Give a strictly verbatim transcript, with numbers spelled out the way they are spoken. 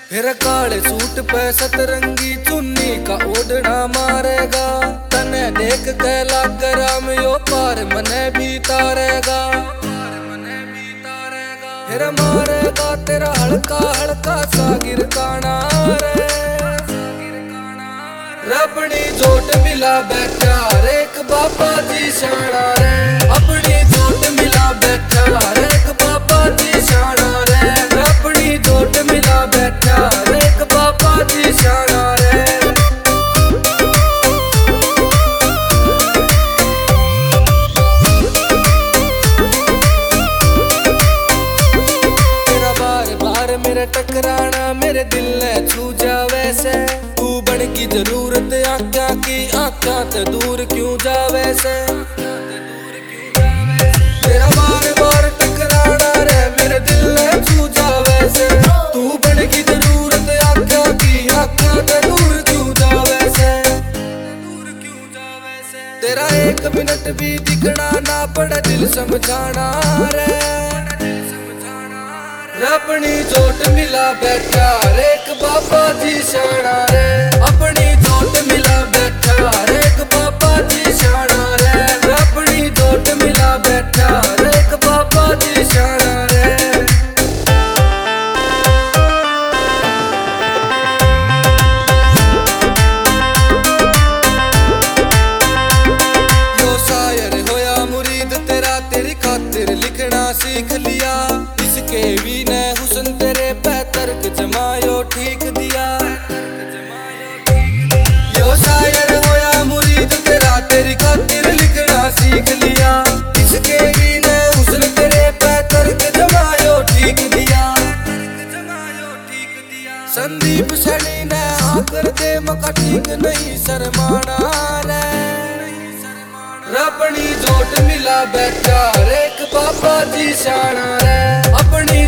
फिर काले सूट पे सतरंगी चुन्नी का ओढ़ना मारेगा। तने देख के लाग राम यो पार मने भी तारेगा। फिर मारेगा तेरा हल्का हल्का सा गिरकाना रे। अपनी जोट मिला बैठा एक बाबा जी शाना रे। अपनी जोट मिला बैठा एक बाबा जी शाना रे। अपनी जोट मिला बैठा एक बाबा जी शाना रे। तेरा बार बार मेरे टकराना मेरे दिल ने छू जावे से। तू बन की जरूरत आँखा की आँखा ते दूर क्यों जावे से। तेरा बार बार टकराना रे मेरे दिल ने छू जावे से। तू बन की जरूरत आँखा की आँखा ते दूर क्यों जावे से। तेरा एक मिनट भी दिखना ना पड़े दिल समझाना रे। अपनी जोट मिला बैठा एक बाबा जी शाना रे। अपनी जोट मिला बैठा एक बाबा जी शाना रे। अपनी जोट मिला बैठा एक बाबा जी शाना रे। यो शायर होया मुरीद तेरा तेरी खातिर लिखना सीख लिया। इसके भी ने हुस्न तेरे पे तर्क जमायो ठीक दिया। यो शायर होया मुरीद तेरा तेरी खातिर लिखना सीख लिया। इसके भी ने हुस्न तेरे पे तर्क जमायो ठीक दिया। संदीप सड़ी ने आकर दे मका ठीक नहीं शर्माना रे। अपनी जोट मिला बैठा एक बाबा जी शाना रे। अपनी